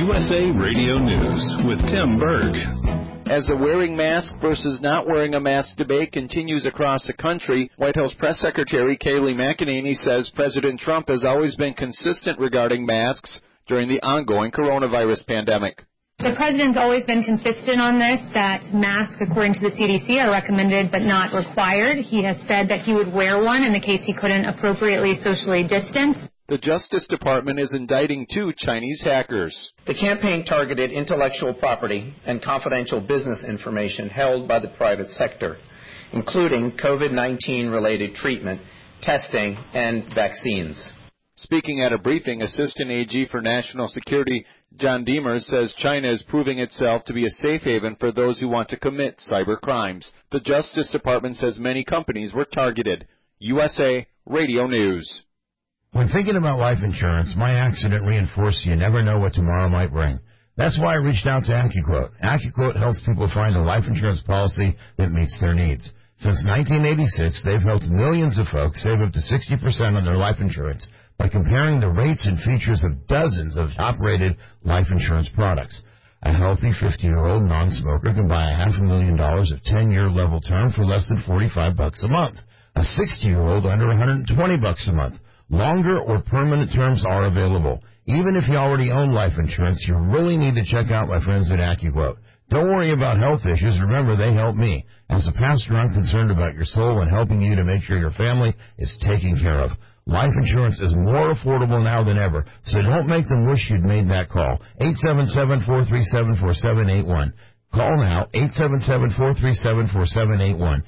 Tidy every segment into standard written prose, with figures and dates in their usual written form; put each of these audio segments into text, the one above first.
USA Radio News with Tim Berg. As the wearing mask versus not wearing a mask debate continues across the country, White House Press Secretary Kayleigh McEnany says President Trump has always been consistent regarding masks during the ongoing coronavirus pandemic. The president's always been consistent on this, that masks, according to the CDC, are recommended but not required. He has said that he would wear one in the case he couldn't appropriately socially distance. The Justice Department is indicting 2 Chinese hackers. The campaign targeted intellectual property and confidential business information held by the private sector, including COVID-19 related treatment, testing, and vaccines. Speaking at a briefing, Assistant AG for National Security John Demers says China is proving itself to be a safe haven for those who want to commit cyber crimes. The Justice Department says many companies were targeted. USA Radio News. When thinking about life insurance, my accident reinforced you never know what tomorrow might bring. That's why I reached out to AccuQuote. AccuQuote helps people find a life insurance policy that meets their needs. Since 1986, they've helped millions of folks save up to 60% on their life insurance by comparing the rates and features of dozens of top-rated life insurance products. A healthy 50-year-old non-smoker can buy $500,000 of 10-year level term for less than $45 a month. A 60-year-old under $120 a month. Longer or permanent terms are available. Even if you already own life insurance, you really need to check out my friends at AccuQuote. Don't worry about health issues. Remember, they help me. As a pastor, I'm concerned about your soul and helping you to make sure your family is taken care of. Life insurance is more affordable now than ever, so don't make them wish you'd made that call. 877-437-4781. Call now, 877-437-4781.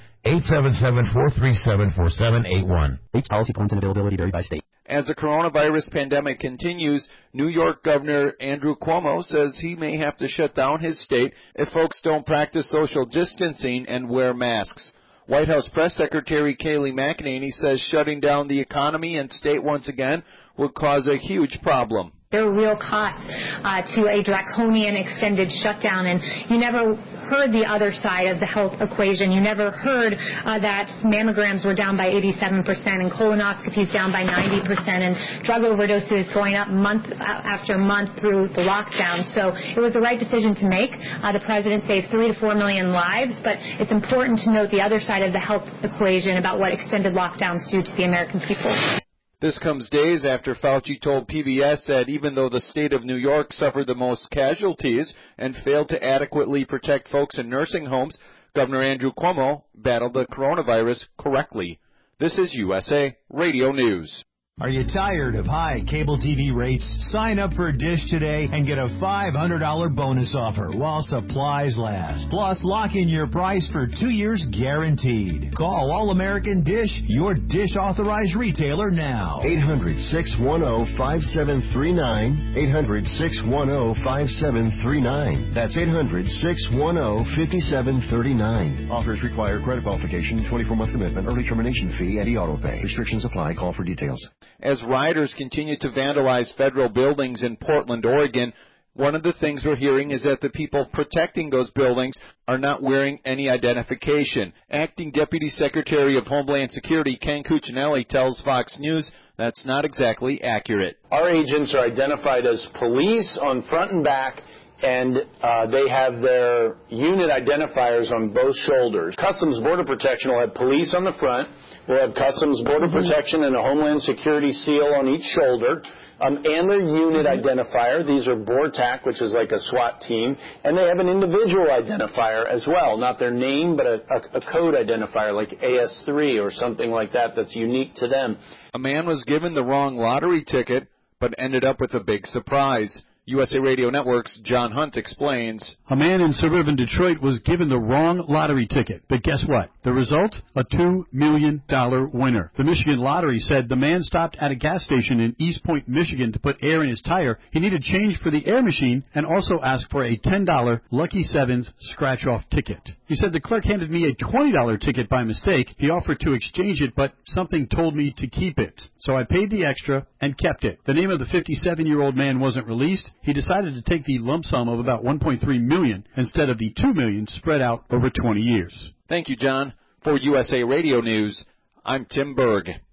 877-437-4781. Rates, policy points, and availability vary by state. As the coronavirus pandemic continues, New York Governor Andrew Cuomo says he may have to shut down his state if folks don't practice social distancing and wear masks. White House Press Secretary Kayleigh McEnany says shutting down the economy and state once again would cause a huge problem. There are real costs to a draconian extended shutdown, and you never heard the other side of the health equation. You never heard that mammograms were down by 87% and colonoscopies down by 90% and drug overdoses going up month after month through the lockdown. So it was the right decision to make. The president saved 3 to 4 million lives, but it's important to note the other side of the health equation about what extended lockdowns do to the American people. This comes days after Fauci told PBS that even though the state of New York suffered the most casualties and failed to adequately protect folks in nursing homes, Governor Andrew Cuomo battled the coronavirus correctly. This is USA Radio News. Are you tired of high cable TV rates? Sign up for Dish today and get a $500 bonus offer while supplies last. Plus, lock in your price for 2 years guaranteed. Call All-American Dish, your Dish authorized retailer now. 800-610-5739. 800-610-5739. That's 800-610-5739. Offers require credit qualification, 24-month commitment, early termination fee, and auto pay. Restrictions apply. Call for details. As rioters continue to vandalize federal buildings in Portland, Oregon, one of the things we're hearing is that the people protecting those buildings are not wearing any identification. Acting Deputy Secretary of Homeland Security Ken Cuccinelli tells Fox News that's not exactly accurate. Our agents are identified as police on front and back, and they have their unit identifiers on both shoulders. Customs Border Protection will have police on the front. We'll have Customs Border Protection and a Homeland Security seal on each shoulder, and their unit identifier. These are BORTAC, which is like a SWAT team, and they have an individual identifier as well, not their name, but a code identifier like AS3 or something like that that's unique to them. A man was given the wrong lottery ticket, but ended up with a big surprise. USA Radio Network's John Hunt explains. A man in suburban Detroit was given the wrong lottery ticket. But guess what? The result? A $2 million winner. The Michigan Lottery said the man stopped at a gas station in East Point, Michigan to put air in his tire. He needed change for the air machine and also asked for a $10 Lucky Sevens scratch-off ticket. He said the clerk handed me a $20 ticket by mistake. He offered to exchange it, but something told me to keep it. So I paid the extra and kept it. The name of the 57-year-old man wasn't released. He decided to take the lump sum of about $1.3 million instead of the $2 million spread out over 20 years. Thank you, John. For USA Radio News, I'm Tim Berg.